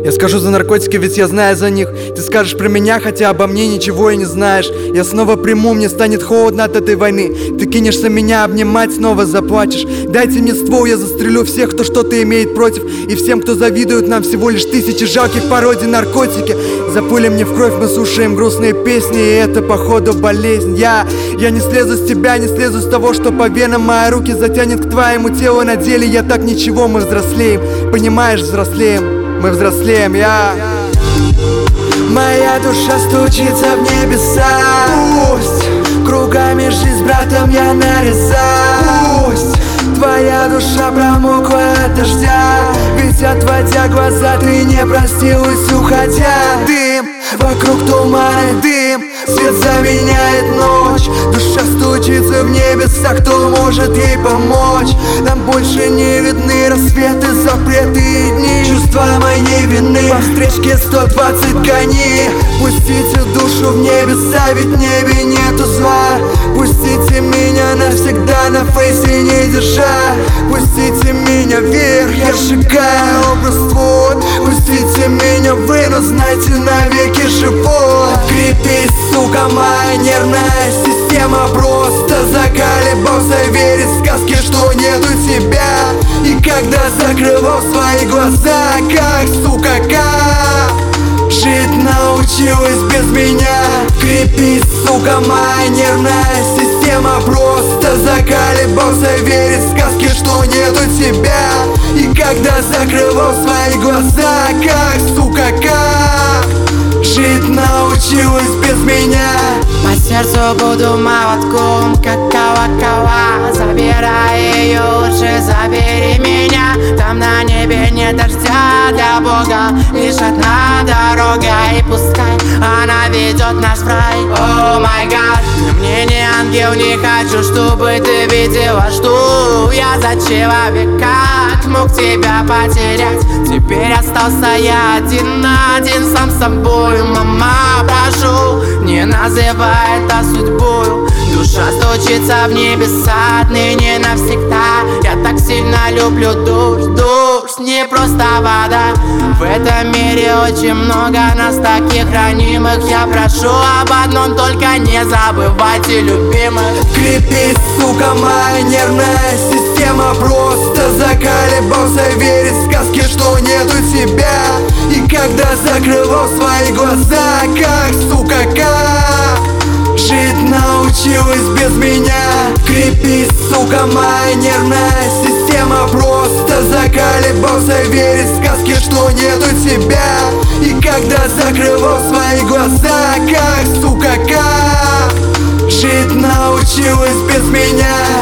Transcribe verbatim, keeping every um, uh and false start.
Я скажу за наркотики, ведь я знаю за них. Ты скажешь про меня, хотя обо мне ничего и не знаешь. Я снова приму, мне станет холодно от этой войны. Ты кинешься меня обнимать, снова заплачешь. Дайте мне ствол, я застрелю всех, кто что-то имеет против. И всем, кто завидует нам всего лишь тысячи жалких пародий наркотики. Запыли мне в кровь, мы слушаем грустные песни, и это походу болезнь. Я, я не слезу с тебя, не слезу с того, что по венам мои руки затянет к твоему телу. На деле я так ничего, мы взрослеем. Понимаешь, взрослеем. Мы взрослеем, я Моя душа стучится в небеса. Пусть кругами жизнь с братом я нарезаю. Пусть твоя душа промокла от дождя, ведь отводя глаза ты не простилась, уходя. Дым, вокруг тумана дым, свет заменяет ночь. Душа стучится в небеса, кто может ей помочь? Нам больше не видны рассветы, запреты и дни. Чувства моей вины по встречке сто двадцать гони. Пустите душу в небеса, ведь в небе нету зла. Пустите меня навсегда на фейсе не держа. Пустите меня вверх, я шагаю образ твой. Пустите меня вы, но знайте, навеки живой. Крепись, сука, моя нервная система. Просто заколебался верить в сказки, что нету тебя. И когда закрывал свои глаза, как, сука, как жить научилась без меня. Крепись, сука, моя нервная система. Просто заколебался верить в сказки, что нету тебя. И когда закрывал свои глаза, как, сука, как жить научилась без меня. По сердцу буду молотком, как колокола. Забирай ее, лучше забери меня. Там на небе нет дождя, для Бога лишь одна дорога. И пускай она ведет нас в рай. О май гад, мне не ангел, не хочу, чтобы ты видела, что я за человек. Как мог тебя потерять? Теперь остался я один на один сам с собой. Мама, прошу, не называй это судьбой. Душа стучится в небеса отныне навсегда. Я так сильно люблю дождь, дождь, не просто вода. В этом мире очень много нас таких ранимых. Я прошу об одном, только не забывайте любимых. Крепись, сука, моя нервная система. Просто заколебался верить в сказки, что нету тебя. И когда закрывал свои глаза, как, сука, как жить научилась без меня. Крепись, сука, моя нервная система. Просто заколебался верить в сказки, что нету тебя. И когда закрывал свои глаза, как, сука, как жить научилась без меня.